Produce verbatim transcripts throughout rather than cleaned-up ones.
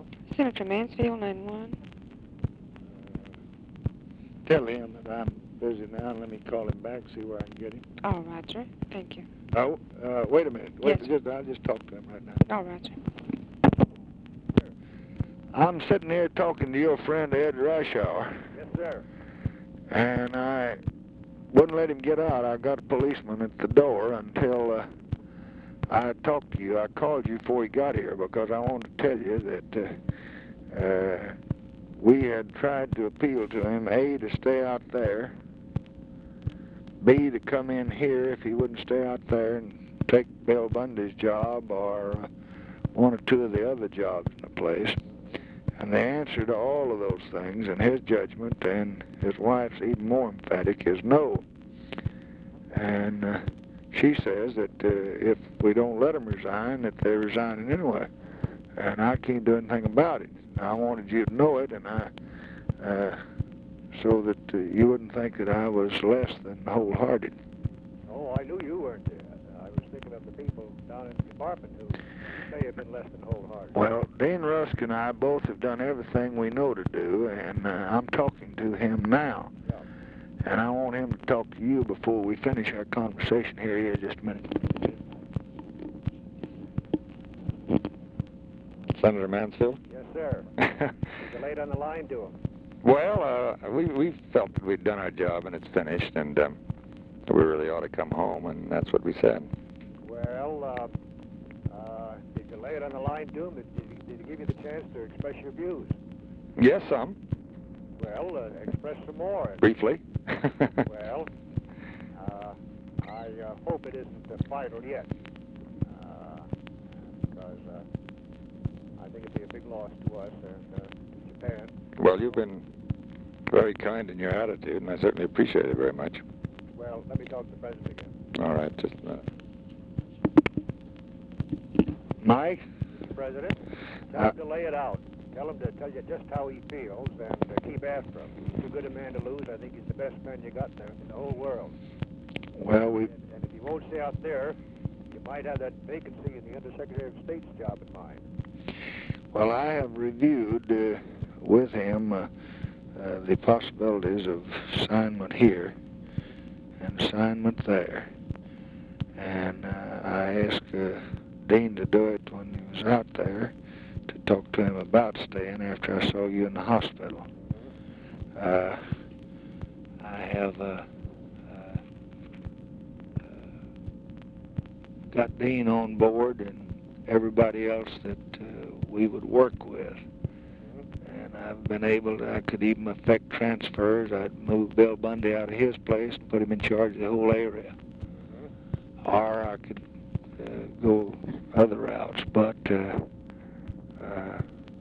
Mansfield? Senator Mansfield, nine one. Tell him that I'm busy now, and let me call him back, see where I can get him. All right, sir. Thank you. Oh, uh, wait a minute. Wait, Yes, just, I'll just talk to him right now. All right, sir. I'm sitting here talking to your friend Ed Reischauer. Yes, sir. And I wouldn't let him get out. I got a policeman at the door until uh, I talked to you. I called you before he got here because I wanted to tell you that uh, uh, we had tried to appeal to him, A, to stay out there, B, to come in here if he wouldn't stay out there and take Bill Bundy's job or uh, one or two of the other jobs in the place. And the answer to all of those things, in his judgment, and his wife's even more emphatic, is no. And uh, she says that uh, if we don't let them resign, that they're resigning anyway. And I can't do anything about it. I wanted you to know it, and I, uh, so that uh, you wouldn't think that I was less than wholehearted. Oh, I knew you weren't there. I was thinking of the people down in the department who may have been less than wholehearted. Well, Dean Rusk and I both have done everything we know to do, and uh, I'm talking to him now. Yeah. And I want him to talk to you before we finish our conversation here. Here, just a minute. Senator Mansfield? Yes, sir. You laid on the line to him. Well, uh, we, we felt that we'd done our job and it's finished, and um, we really ought to come home, and that's what we said. Well, uh, uh, did you lay it on the line to him? Did, did, he, did he give you the chance to express your views? Yes, some. Well, uh, express some more. Briefly. Well, uh, I uh, hope it isn't uh, final yet, uh, because uh, I think it'd be a big loss to us and uh, to Japan. Well, you've been very kind in your attitude, and I certainly appreciate it very much. Well, let me talk to the president again. All right, just a minute. Mike? Mister President, tell Uh, him to lay it out. Tell him to tell you just how he feels and uh, keep after him. He's too good a man to lose. I think he's the best man you got there in the whole world. Well, we... And, and if he won't stay out there, you might have that vacancy in the Undersecretary of State's job in mind. Well, I have reviewed uh, with him uh, uh, the possibilities of assignment here and assignment there. And uh, I asked uh, Dean to do it when he was out there, to talk to him about staying after I saw you in the hospital. Uh, I have uh, uh, uh, got Dean on board and everybody else that uh, we would work with. And I've been able to, I could even effect transfers. I'd move Bill Bundy out of his place and put him in charge of the whole area. Or I could uh, go other routes. But uh, uh,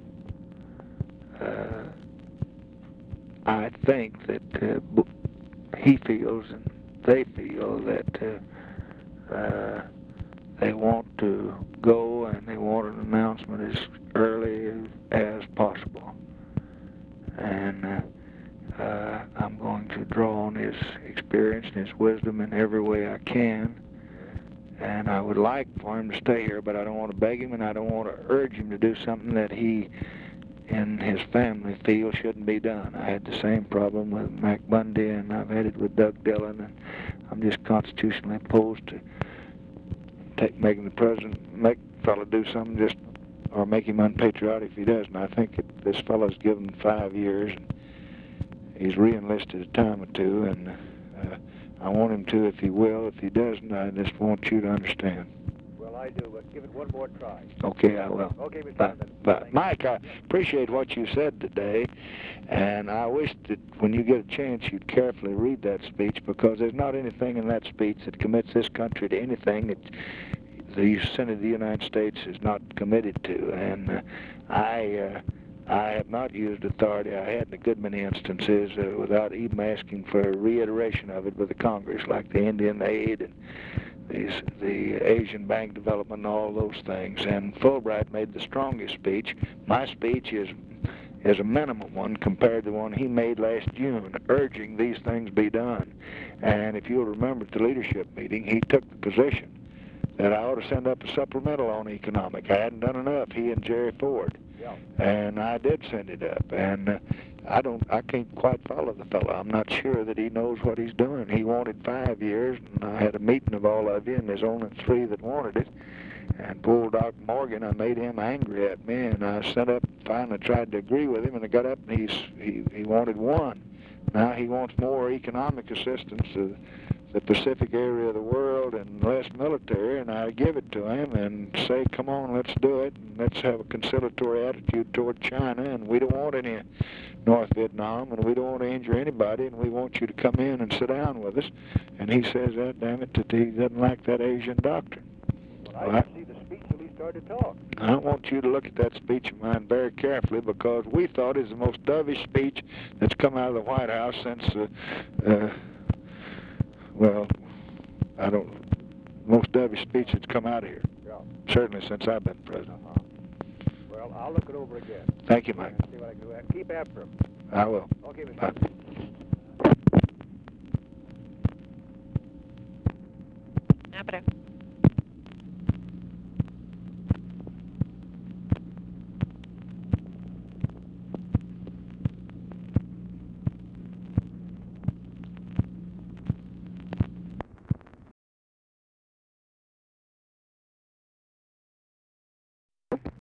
uh, I think that uh, he feels and they feel that uh, uh, they want to go and they want an announcement as early as possible. And uh, uh, I'm going to draw on his experience and his wisdom in every way I can. And I would like for him to stay here, but I don't want to beg him and I don't want to urge him to do something that he and his family feel shouldn't be done. I had the same problem with Mac Bundy, and I've had it with Doug Dillon, and I'm just constitutionally opposed to take, making the president, make the fellow do something just, or make him unpatriotic if he does. And I think it, this fellow's given five years, and he's re-enlisted a time or two, and uh, I want him to if he will. If he doesn't, I just want you to understand. Well, I do, but give it one more try. Okay, I will. Okay, Mister But, President. but Mike, I appreciate what you said today, and I wish that when you get a chance you'd carefully read that speech, because there's not anything in that speech that commits this country to anything that the Senate of the United States is not committed to. And uh, I uh, I have not used authority. I had in a good many instances uh, without even asking for a reiteration of it with the Congress, like the Indian aid and these, the Asian bank development and all those things. And Fulbright made the strongest speech. My speech is is a minimum one compared to the one he made last June, urging these things be done. And if you'll remember at the leadership meeting, he took the position that I ought to send up a supplemental on economic. I hadn't done enough, he and Jerry Ford. Yeah. And I did send it up, and uh, I don't, I can't quite follow the fellow. I'm not sure that he knows what he's doing. He wanted five years, and I had a meeting of all of you, and there's only three that wanted it. And poor Doc Morgan, I made him angry at me, and I sent up, finally tried to agree with him, and I got up, and he's, he, he wanted one. Now he wants more economic assistance to the Pacific area of the world and less military, and I give it to him and say, come on, let's do it, and let's have a conciliatory attitude toward China, and we don't want any North Vietnam, and we don't want to injure anybody, and we want you to come in and sit down with us. And he says, that damn it, that he doesn't like that Asian doctrine. Well, I Well, didn't see the speech till he started to talk. I want you to look at that speech of mine very carefully, because we thought it was the most dovish speech that's come out of the White House since, uh, uh, well, I don't, most dovish speech that's come out of here. Yeah. Certainly since I've been president. Uh-huh. Well, I'll look it over again. Thank you, Mike. And see what I can do. Keep after him. I will. Okay, Mister Bye. Abra.